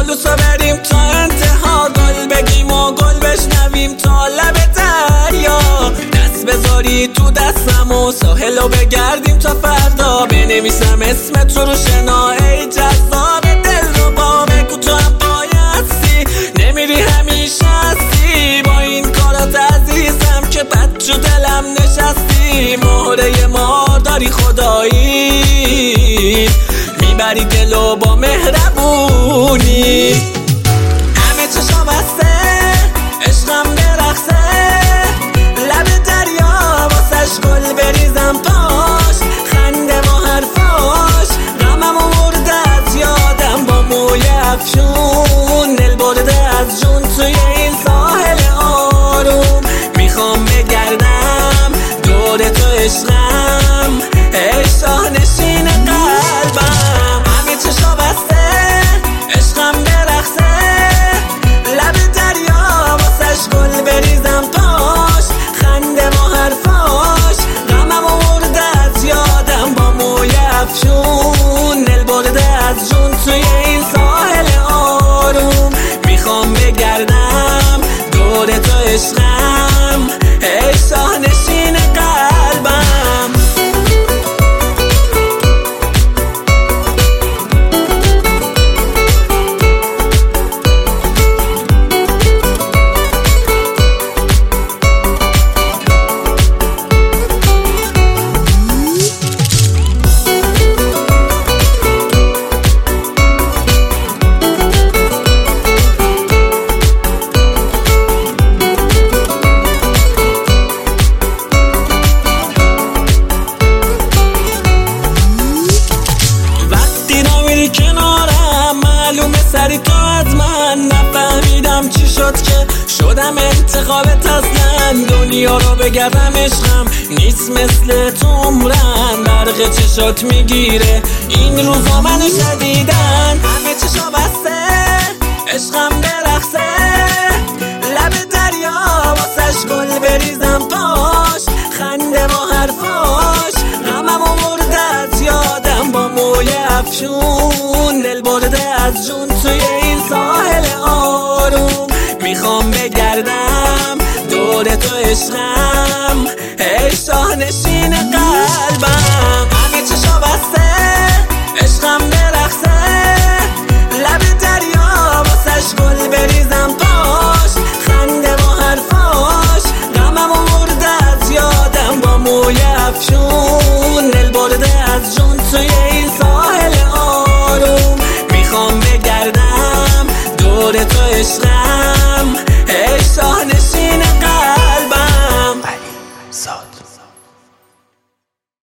خلوصا بریم تا انتها، گل بگیم و گل بشنویم تا لب دریا. دست بذاری تو دستم و ساحلو بگردیم تا فردا. بنویسم اسمت رو شنا ای جذاب دلربا. بگو تو هم بایستی نمیری همیشه هستی، با این کارات عزیزم که بد جو دلم نشستی. مهره ما داری خدایی، میبری دلو با مهربونی. همه چشا بسته عشقم برقصه، لب دریا واسش گل بریزم پاش. خنده و حرفاش غمم آورده از یادم، با موی افشون دل برده از جون توی این ساحل آروم. میخوام بگردم دور تو عشقم ای شاهنشین قلبم. همه چشا بسته عشقم برقصه، لب دریا واسش گل بریزم پاش. خنده و حرفاش غمم آورده از یادم، با موی افشون دل برده از جون توی این ساحل آروم. میخوام بگردم دور تو عشقم ای شاهنشین قلبم. کنارم معلومه سری تو از من، نفهمیدم چی شد که شدم انتخابت اصلا. دنیا رو بگردم عشقم نیست مثل تو عمرن، برق چشات میگیره این روزا من شدیدن. همه چشا بسته عشقم برقصه، لب دریا واسش گل بریزم پاش. خنده و حرفاش غمم آورده از یادم، با موی افشون دل برده از جون توی این ساحل آروم. میخوام بگردم دور تو عشقم ای شاهنشین قلبم. همه چشا بسته عشقم برقصه، لب دریا واسش گل بریزم پاش. خنده و حرفاش غمم آورده از یادم، با موی افشون دل برده از جون توی این ساحل آروم. میخوام بگردم دور تو عشقم